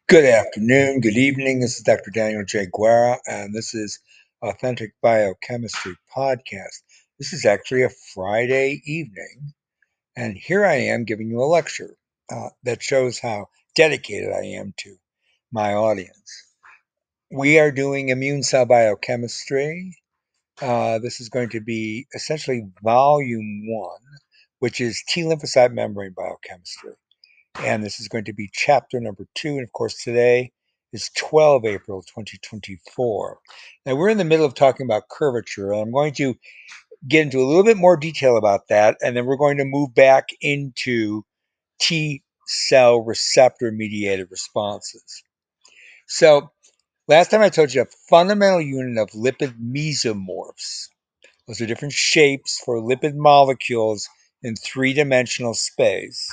Good afternoon, good evening. This is Dr. Daniel J. Guerra, and this is Authentic Biochemistry Podcast. This is actually a Friday evening, and here I am giving you a lecture that shows how dedicated I am to my audience. We are doing immune cell biochemistry. This is going to be essentially volume one, which is T lymphocyte membrane biochemistry. And this is going to be chapter number 2. And of course, today is 12 April 2024. Now, we're in the middle of talking about curvature, and I'm going to get into a little bit more detail about that. And then we're going to move back into T cell receptor mediated responses. So, last time I told you a fundamental unit of lipid mesomorphs. Those are different shapes for lipid molecules in three-dimensional space.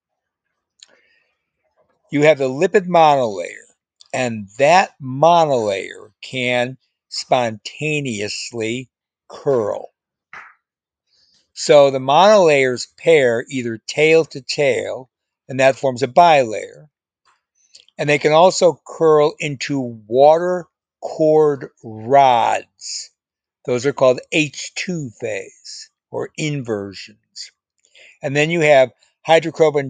You have the lipid monolayer, and that monolayer can spontaneously curl. So the monolayers pair either tail to tail, and that forms a bilayer. And they can also curl into water cord rods. Those are called H2 phase or inversions. And then you have hydrocarbon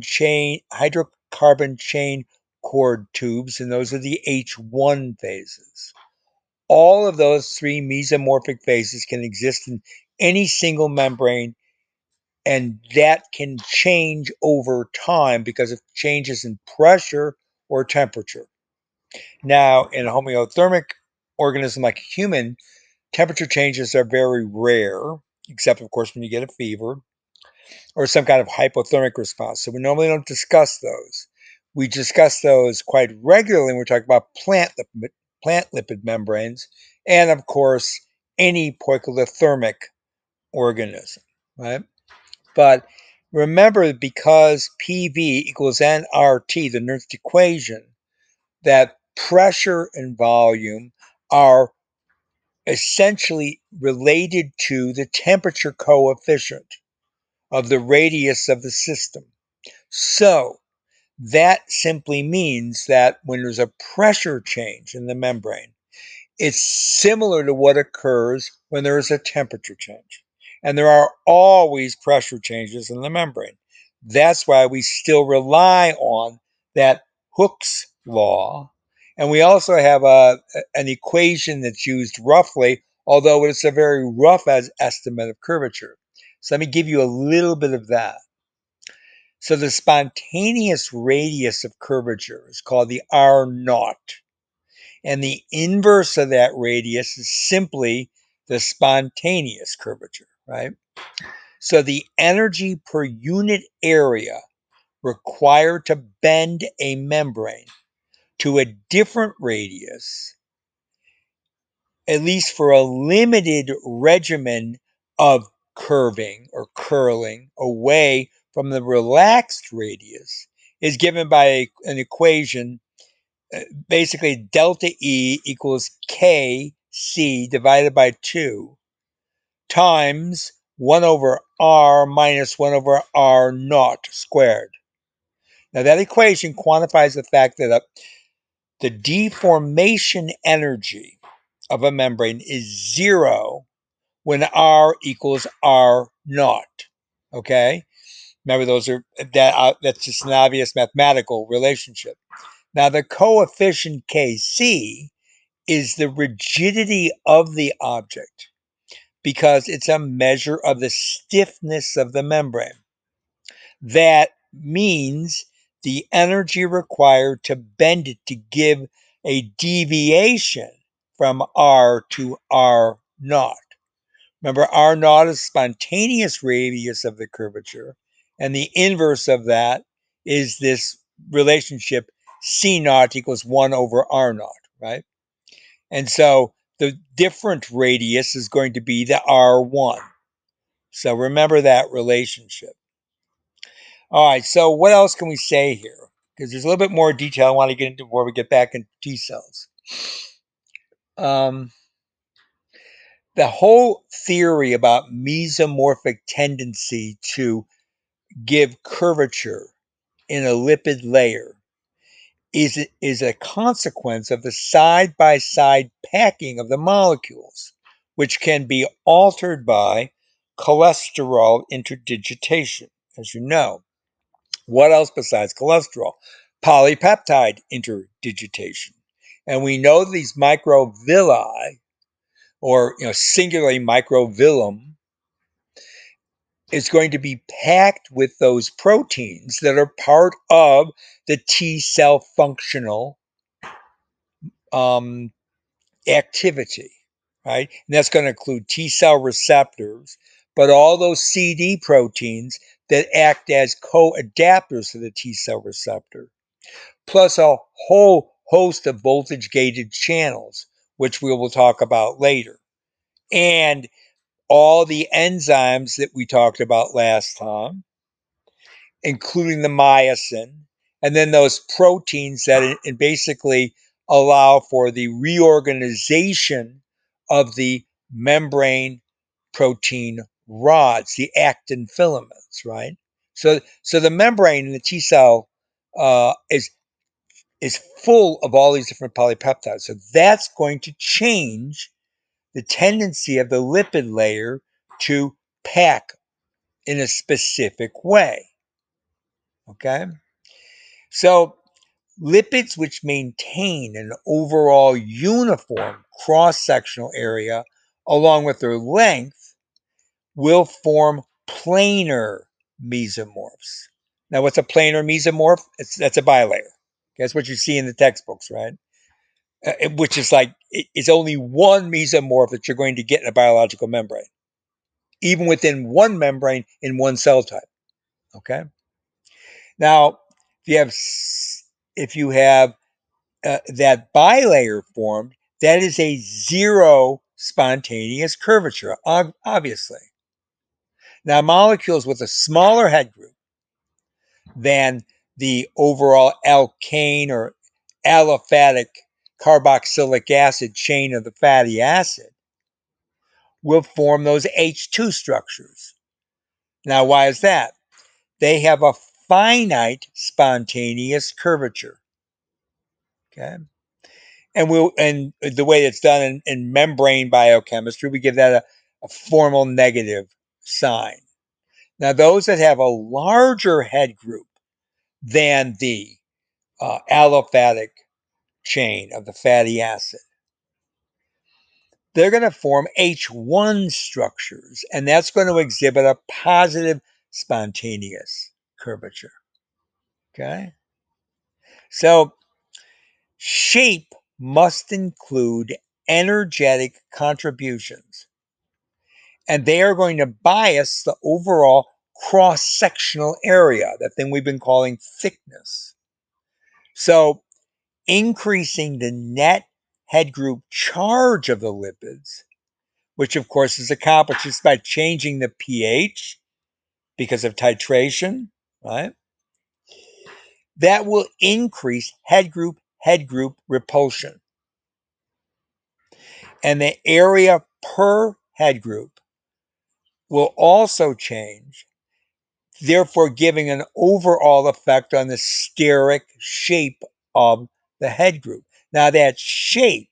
chain cord tubes, and those are the H1 phases. All of those three mesomorphic phases can exist in any single membrane, and that can change over time because of changes in pressure or temperature. Now, in a homeothermic organism like a human, temperature changes are very rare, except, of course, when you get a fever or some kind of hypothermic response. So we normally don't discuss those. We discuss those quite regularly when we're talking about plant lipid membranes, and of course, any poikilothermic organism, right? But remember, because PV equals nRT, the Nernst equation, that pressure and volume are essentially related to the temperature coefficient of the radius of the system. So that simply means that when there's a pressure change in the membrane, it's similar to what occurs when there is a temperature change. And there are always pressure changes in the membrane. That's why we still rely on that Hooke's law. And we also have an equation that's used roughly, although it's a very rough estimate of curvature. So let me give you a little bit of that. So the spontaneous radius of curvature is called the R naught. And the inverse of that radius is simply the spontaneous curvature, right? So the energy per unit area required to bend a membrane to a different radius, at least for a limited regimen of curving or curling away from the relaxed radius, is given by an equation. Basically, delta E equals Kc divided by 2 times 1 over R minus 1 over R naught squared. Now, that equation quantifies the fact that the deformation energy of a membrane is 0 when R equals R naught. Okay? Remember, that's just an obvious mathematical relationship. Now, the coefficient Kc is the rigidity of the object because it's a measure of the stiffness of the membrane. That means the energy required to bend it to give a deviation from R to R naught. Remember, R naught is spontaneous radius of the curvature, and the inverse of that is this relationship C naught equals 1 over R naught, right? And so the different radius is going to be the R1. So remember that relationship. All right, so what else can we say here? Because there's a little bit more detail I want to get into before we get back into T cells. The whole theory about mesomorphic tendency to give curvature in a lipid layer is a consequence of the side-by-side packing of the molecules, which can be altered by cholesterol interdigitation, as you know. What else besides cholesterol? Polypeptide interdigitation. And we know these microvilli, or singularly microvillum, is going to be packed with those proteins that are part of the T cell functional activity, right? And that's going to include T cell receptors, but all those CD proteins that act as co-adapters to the T cell receptor, plus a whole host of voltage gated channels, which we will talk about later. And all the enzymes that we talked about last time, including the myosin, and then those proteins that basically allow for the reorganization of the membrane protein rods, the actin filaments, right? So the membrane in the T cell is full of all these different polypeptides. So that's going to change the tendency of the lipid layer to pack in a specific way. Okay? So lipids which maintain an overall uniform cross-sectional area along with their length will form planar mesomorphs. Now, what's a planar mesomorph? That's a bilayer. That's what you see in the textbooks, right? Which is like, it's only one mesomorph that you're going to get in a biological membrane, even within one membrane in one cell type. Okay. Now, if you have that bilayer formed, that is a zero spontaneous curvature, obviously. Now, molecules with a smaller head group than the overall alkane or aliphatic carboxylic acid chain of the fatty acid will form those H2 structures. Now, why is that? They have a finite spontaneous curvature. Okay. And the way it's done in membrane biochemistry, we give that a formal negative sign. Now, those that have a larger head group than the aliphatic chain of the fatty acid, they're going to form H1 structures, and that's going to exhibit a positive spontaneous curvature. Okay? So, shape must include energetic contributions, and they are going to bias the overall cross-sectional area, that thing we've been calling thickness. So, increasing the net head group charge of the lipids, which of course is accomplished just by changing the pH because of titration, right? That will increase head group repulsion. And the area per head group will also change, therefore giving an overall effect on the steric shape of the head group. Now, that shape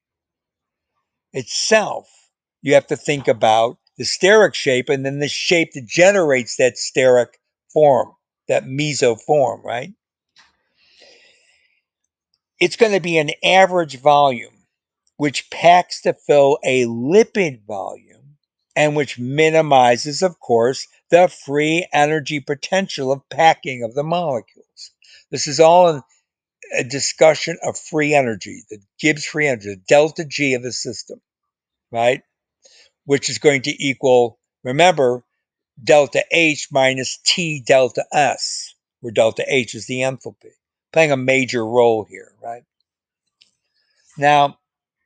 itself, you have to think about the steric shape and then the shape that generates that steric form, that mesoform, right? It's going to be an average volume, which packs to fill a lipid volume and which minimizes, of course, the free energy potential of packing of the molecules. This is all a discussion of free energy, the Gibbs free energy, the delta G of the system, right? Which is going to equal, remember, delta H minus T delta S, where delta H is the enthalpy, playing a major role here, right? Now,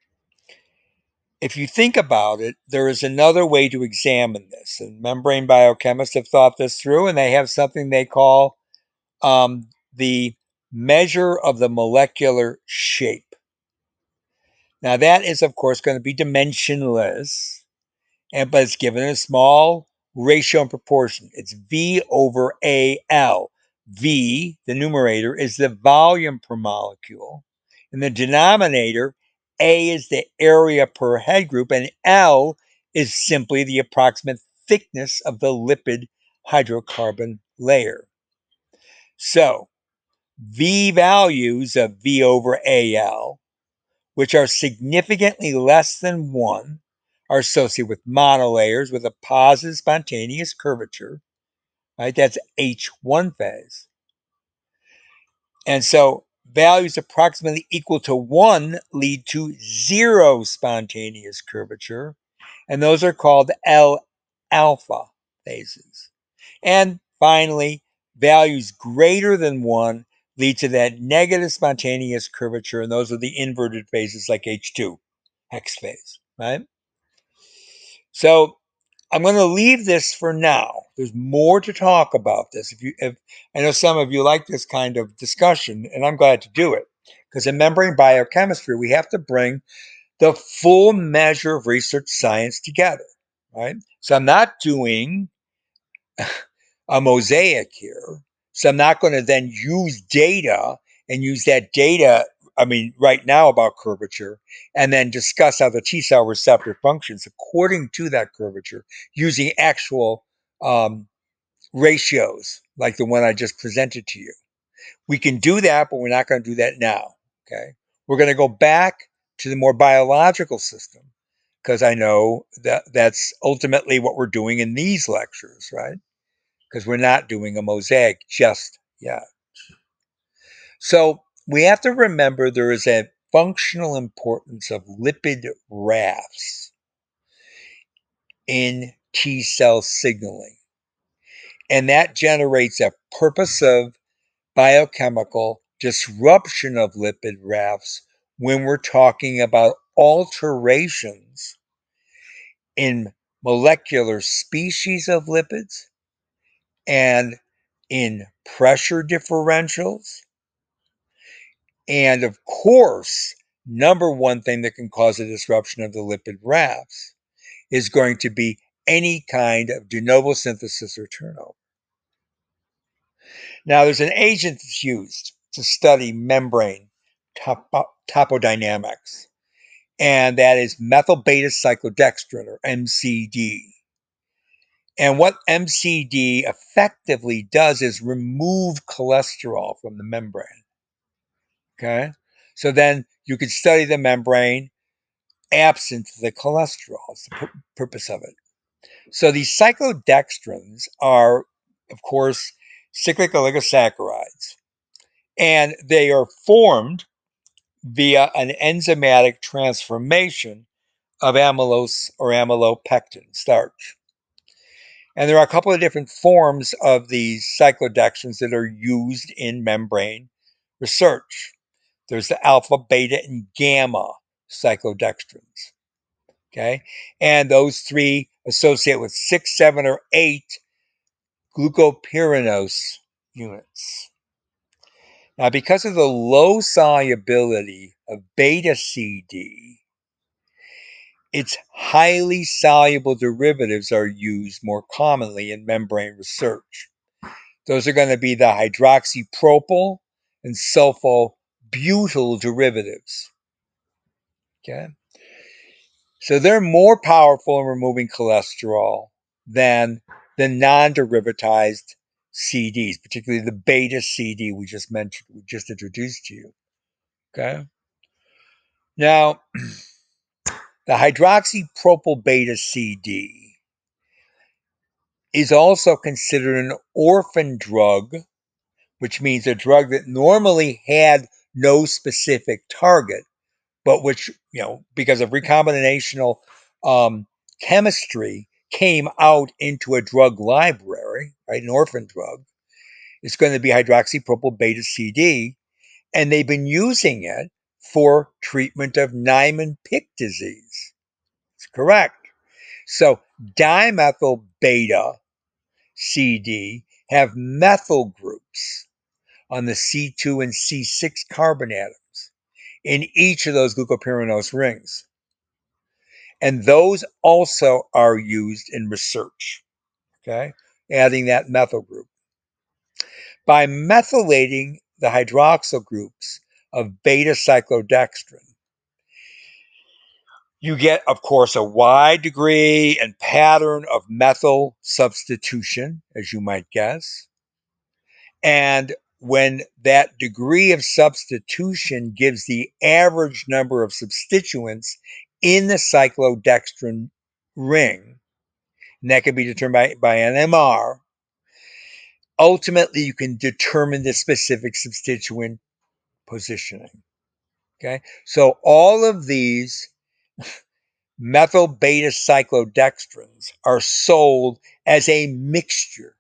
if you think about it, there is another way to examine this. And membrane biochemists have thought this through, and they have something they call the measure of the molecular shape. Now, that is, of course, going to be dimensionless, but it's given a small ratio and proportion. It's V over AL. V, the numerator, is the volume per molecule. In the denominator, A is the area per head group, and L is simply the approximate thickness of the lipid hydrocarbon layer. So, V values of V over AL, which are significantly less than 1, are associated with monolayers with a positive spontaneous curvature, right? That's H1 phase. And so values approximately equal to 1 lead to 0 spontaneous curvature, and those are called L alpha phases. And finally, values greater than 1 lead to that negative spontaneous curvature, and those are the inverted phases like H2, X phase, right? So I'm going to leave this for now. There's more to talk about this. If I know some of you like this kind of discussion, and I'm glad to do it, because in membrane biochemistry, we have to bring the full measure of research science together, right? So I'm not doing a mosaic here. So I'm not going to then use data and use that data, I mean, right now about curvature, and then discuss how the T cell receptor functions according to that curvature using actual ratios like the one I just presented to you. We can do that, but we're not going to do that now. Okay. We're going to go back to the more biological system because I know that that's ultimately what we're doing in these lectures, right? Because we're not doing a mosaic just yet. So we have to remember there is a functional importance of lipid rafts in T cell signaling. And that generates a purposive biochemical disruption of lipid rafts when we're talking about alterations in molecular species of lipids and in pressure differentials. And of course, number one thing that can cause a disruption of the lipid rafts is going to be any kind of de novo synthesis or turnover. Now, there's an agent that's used to study membrane topodynamics, and that is methyl beta cyclodextrin, or MCD. And what MCD effectively does is remove cholesterol from the membrane. Okay? So then you could study the membrane absent the cholesterol. It's the purpose of it. So these cyclodextrins are, of course, cyclic oligosaccharides, and they are formed via an enzymatic transformation of amylose or amylopectin starch. And there are a couple of different forms of these cyclodextrins that are used in membrane research. There's the alpha, beta, and gamma cyclodextrins. Okay. And those three associate with 6, 7, or 8 glucopyranose units. Now, because of the low solubility of beta CD, its highly soluble derivatives are used more commonly in membrane research. Those are going to be the hydroxypropyl and sulfobutyl derivatives. Okay. So they're more powerful in removing cholesterol than the non-derivatized CDs, particularly the beta CD we just mentioned, we just introduced to you. Okay. Now, the hydroxypropyl beta CD is also considered an orphan drug, which means a drug that normally had no specific target, but which, because of recombinational chemistry, came out into a drug library, right? An orphan drug. It's going to be hydroxypropyl beta CD, and they've been using it for treatment of Niemann-Pick disease. It's correct. So dimethyl beta CD have methyl groups on the C2 and C6 carbon atoms in each of those glucopyranose rings. And those also are used in research, okay? Adding that methyl group. By methylating the hydroxyl groups of beta-cyclodextrin, you get, of course, a wide degree and pattern of methyl substitution, as you might guess. And when that degree of substitution gives the average number of substituents in the cyclodextrin ring, and that can be determined by NMR, ultimately you can determine the specific substituent positioning. Okay, so all of these methyl beta cyclodextrins are sold as a mixture.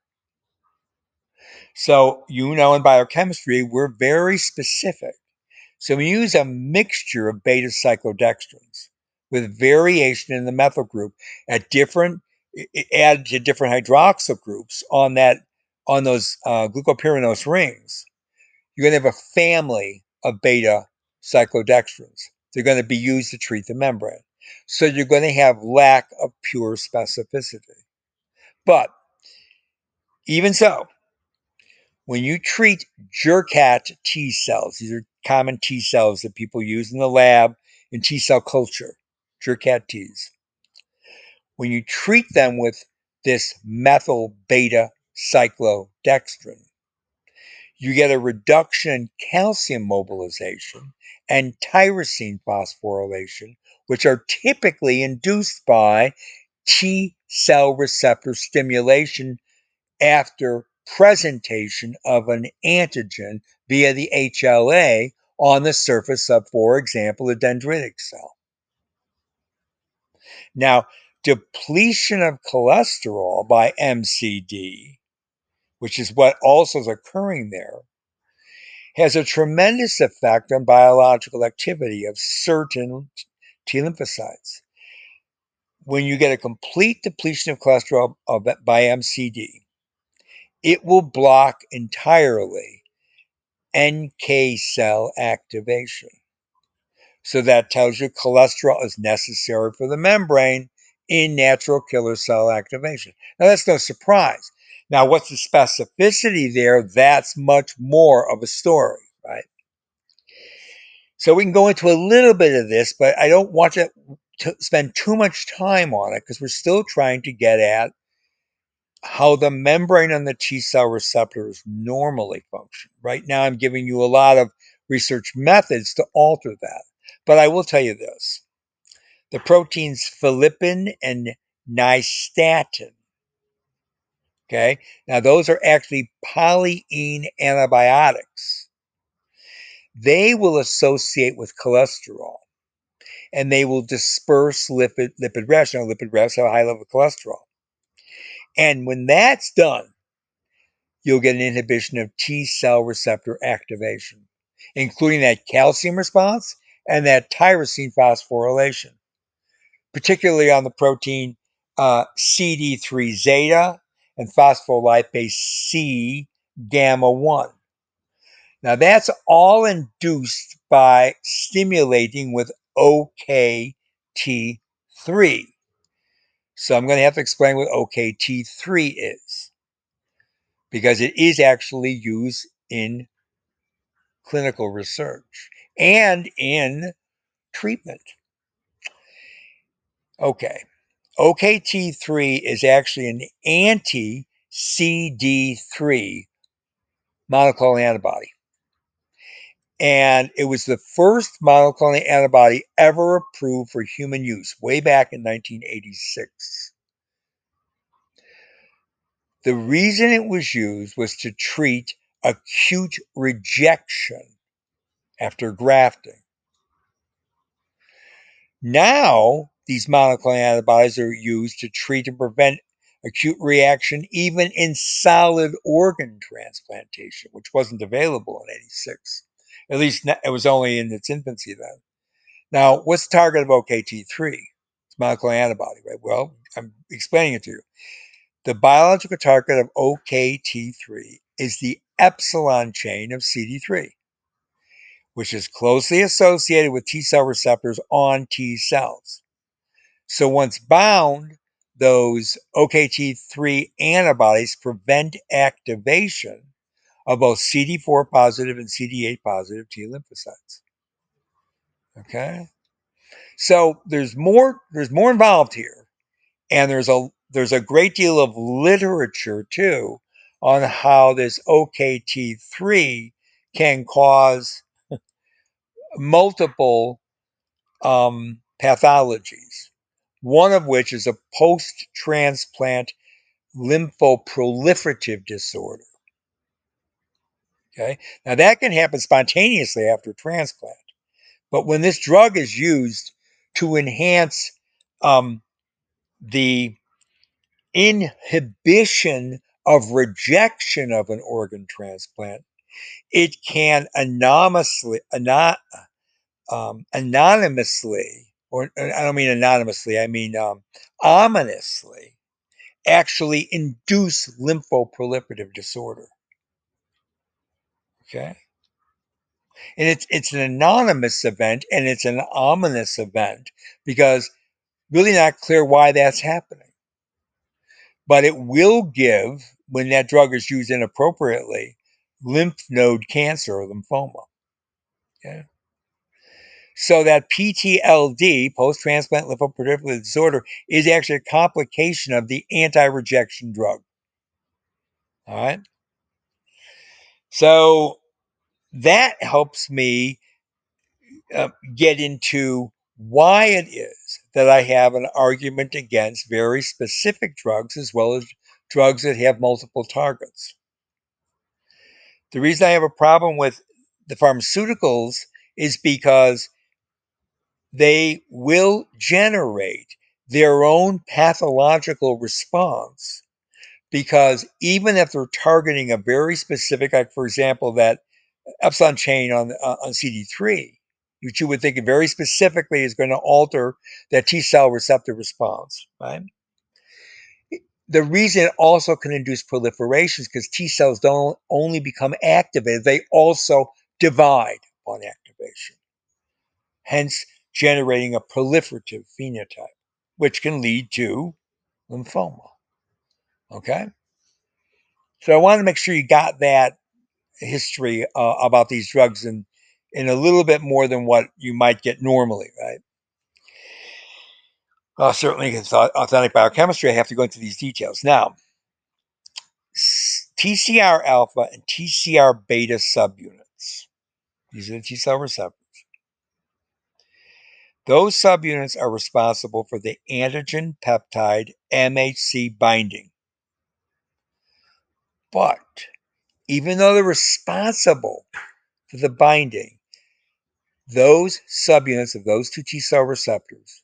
So, in biochemistry, we're very specific. So we use a mixture of beta cyclodextrins with variation in the methyl group at different added to different hydroxyl groups on those glucopyranose rings. You're going to have a family of beta cyclodextrins. They're going to be used to treat the membrane. So you're going to have lack of pure specificity. But even so, when you treat Jurkat T cells, these are common T cells that people use in the lab in T cell culture, Jurkat Ts. When you treat them with this methyl beta cyclodextrin, you get a reduction in calcium mobilization and tyrosine phosphorylation, which are typically induced by T cell receptor stimulation after presentation of an antigen via the HLA on the surface of, for example, a dendritic cell. Now, depletion of cholesterol by MCD, which is what also is occurring there, has a tremendous effect on biological activity of certain T lymphocytes. When you get a complete depletion of cholesterol by MCD, it will block entirely NK cell activation. So that tells you cholesterol is necessary for the membrane in natural killer cell activation. Now, that's no surprise. Now, what's the specificity there? That's much more of a story, right? So we can go into a little bit of this, but I don't want to spend too much time on it because we're still trying to get at how the membrane on the T cell receptors normally function. Right now, I'm giving you a lot of research methods to alter that. But I will tell you this. The proteins philippin and nystatin, okay? Now, those are actually polyene antibiotics. They will associate with cholesterol and they will disperse lipid rafts. Now, lipid rafts have a high level of cholesterol. And when that's done, you'll get an inhibition of T cell receptor activation, including that calcium response and that tyrosine phosphorylation, particularly on the protein CD3 zeta and phospholipase C gamma 1. Now, that's all induced by stimulating with OKT3. So I'm going to have to explain what OKT3 is because it is actually used in clinical research and in treatment. Okay. OKT3 is actually an anti-CD3 monoclonal antibody. And it was the first monoclonal antibody ever approved for human use way back in 1986. The reason it was used was to treat acute rejection after grafting. Now, these monoclonal antibodies are used to treat and prevent acute reaction even in solid organ transplantation, which wasn't available in 86. At least it was only in its infancy then. Now, what's the target of OKT3? It's monoclonal antibody, right? Well, I'm explaining it to you. The biological target of OKT3 is the epsilon chain of CD3, which is closely associated with T cell receptors on T cells. So once bound, those OKT3 antibodies prevent activation of both CD4 positive and CD8 positive T lymphocytes. Okay, so there's more involved here, and there's a great deal of literature too on how this OKT3 can cause multiple pathologies. One of which is a post-transplant lymphoproliferative disorder. Okay, now that can happen spontaneously after transplant, but when this drug is used to enhance the inhibition of rejection of an organ transplant, it can anonymously, or I don't mean anonymously, I mean ominously, actually induce lymphoproliferative disorder. Okay, and it's an anonymous event, and it's an ominous event because really not clear why that's happening. But it will give, when that drug is used inappropriately, lymph node cancer or lymphoma. Okay? So that PTLD, post-transplant lymphoproliferative disorder, is actually a complication of the anti-rejection drug. All right. So that helps me get into why it is that I have an argument against very specific drugs as well as drugs that have multiple targets. The reason I have a problem with the pharmaceuticals is because they will generate their own pathological response. Because even if they're targeting a very specific, like for example, that epsilon chain on CD3, which you would think very specifically is going to alter that T cell receptor response, right? The reason it also can induce proliferation is because T cells don't only become activated, they also divide on activation, hence generating a proliferative phenotype, which can lead to lymphoma. Okay? So I wanted to make sure you got that history about these drugs in a little bit more than what you might get normally, right? Certainly, it's authentic biochemistry. I have to go into these details. Now, TCR alpha and TCR beta subunits, these are the T cell receptors. Those subunits are responsible for the antigen peptide MHC binding. But even though they're responsible for the binding, those subunits of those two T cell receptors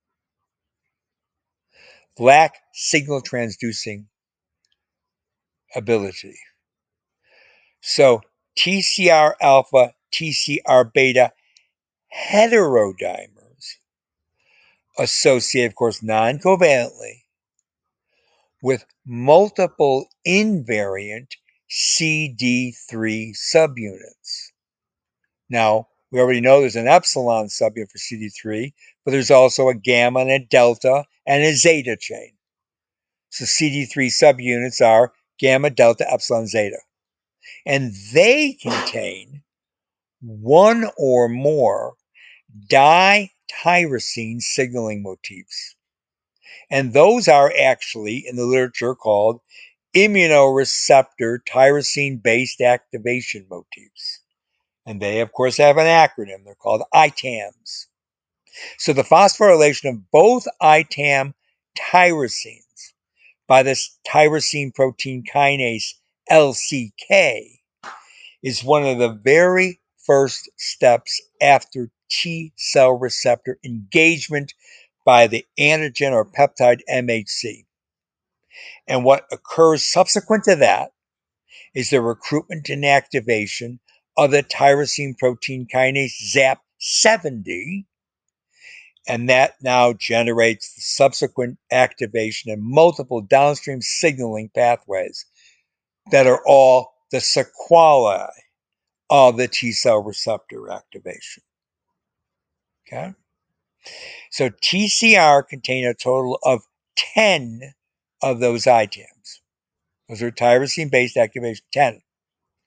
lack signal transducing ability. So TCR alpha, TCR beta heterodimers associate, of course, non-covalently with multiple invariant CD3 subunits. Now, we already know there's an epsilon subunit for CD3, but there's also a gamma and a delta and a zeta chain. So CD3 subunits are gamma, delta, epsilon, zeta. And they contain one or more dityrosine signaling motifs. And those are actually in the literature called immunoreceptor tyrosine based activation motifs. And they, of course, have an acronym. They're called ITAMs. So the phosphorylation of both ITAM tyrosines by this tyrosine protein kinase LCK is one of the very first steps after T cell receptor engagement by the antigen or peptide MHC. And what occurs subsequent to that is the recruitment and activation of the tyrosine protein kinase ZAP70, and that now generates the subsequent activation in multiple downstream signaling pathways that are all the sequelae of the T cell receptor activation. Okay? So TCR contain a total of 10 of those ITAMs. Those are tyrosine based activation, 10.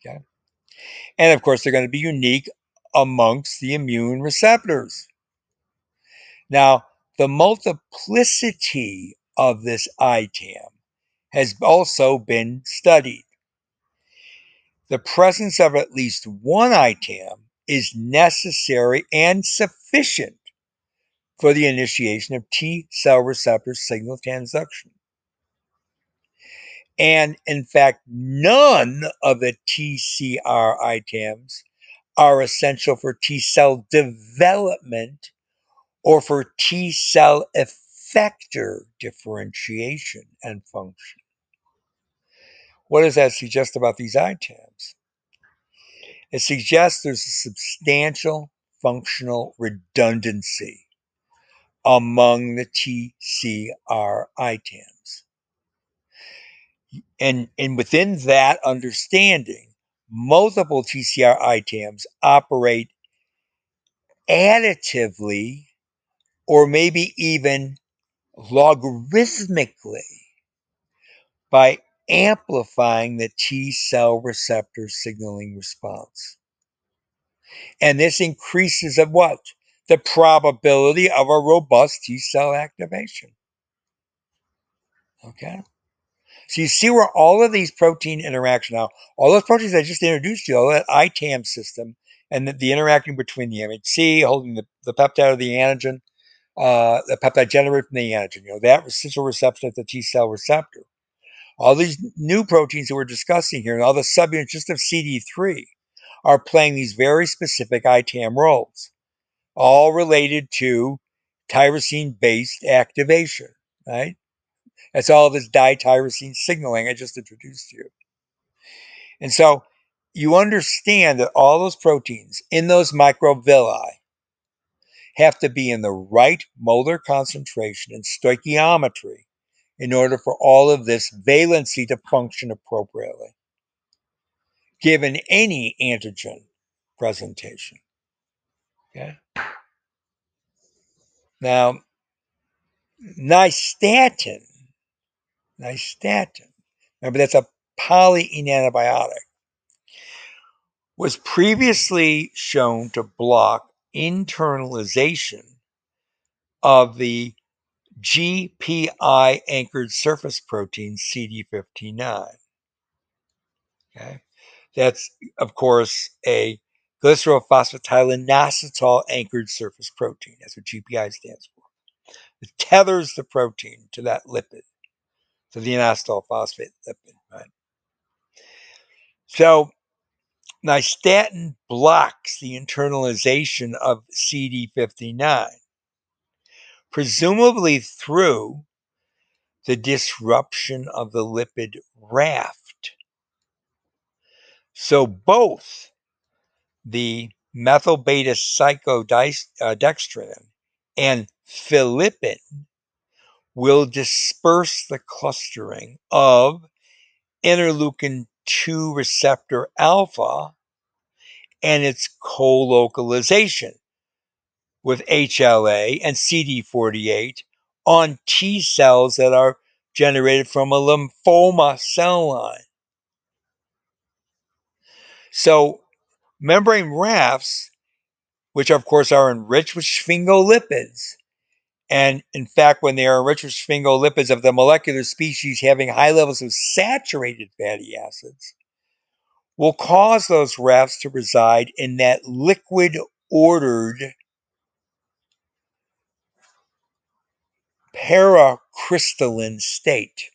Okay? And of course, they're going to be unique amongst the immune receptors. Now, the multiplicity of this ITAM has also been studied. The presence of at least one ITAM is necessary and sufficient for the initiation of T cell receptor signal transduction. And in fact, none of the TCR ITAMs are essential for T cell development or for T cell effector differentiation and function. What does that suggest about these ITAMs? It suggests there's a substantial functional redundancy among the TCR ITAMs. And within that understanding, multiple TCR ITAMs operate additively or maybe even logarithmically by amplifying the T cell receptor signaling response. And this increases of what? The probability of a robust T cell activation. Okay? So you see where all of these protein interaction now, all those proteins I just introduced you, all that ITAM system, and the interaction between the MHC holding the peptide of the antigen, the peptide generated from the antigen, that residual receptor at the T cell receptor. All these new proteins that we're discussing here, and all the subunits just of CD3, are playing these very specific ITAM roles, all related to tyrosine-based activation, right? That's all this dityrosine signaling I just introduced to you. And so you understand that all those proteins in those microvilli have to be in the right molar concentration and stoichiometry in order for all of this valency to function appropriately, given any antigen presentation. Okay. Now, nystatin, remember that's a polyene antibiotic, was previously shown to block internalization of the GPI anchored surface protein CD59. Okay. That's, of course, a glycerylphosphatidylinositol anchored surface protein. That's what GPI stands for. It tethers the protein to that lipid, to the inositol phosphate lipid, right? So nystatin blocks the internalization of CD59, presumably through the disruption of the lipid raft. So both the methyl beta cyclodextrin and philippin will disperse the clustering of interleukin 2 receptor alpha and its co-localization with HLA and CD48 on T cells that are generated from a lymphoma cell line. So membrane rafts, which of course are enriched with sphingolipids, and in fact, when they are enriched with sphingolipids of the molecular species having high levels of saturated fatty acids, will cause those rafts to reside in that liquid ordered paracrystalline state.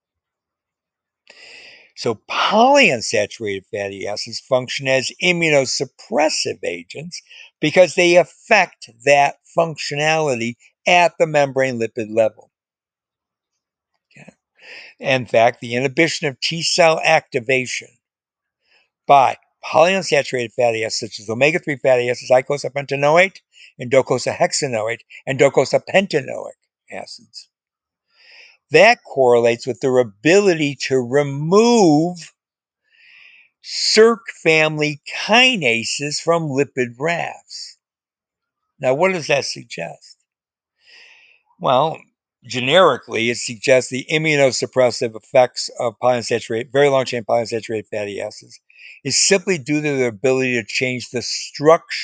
So polyunsaturated fatty acids function as immunosuppressive agents because they affect that functionality at the membrane lipid level. Okay. In fact, the inhibition of T cell activation by polyunsaturated fatty acids such as omega-3 fatty acids, eicosapentaenoate, and docosahexaenoate, and docosapentaenoic acids. That correlates with their ability to remove Circ family kinases from lipid rafts. Now, what does that suggest? Well, generically, it suggests the immunosuppressive effects of polyunsaturated, very long chain polyunsaturated fatty acids is simply due to their ability to change the structure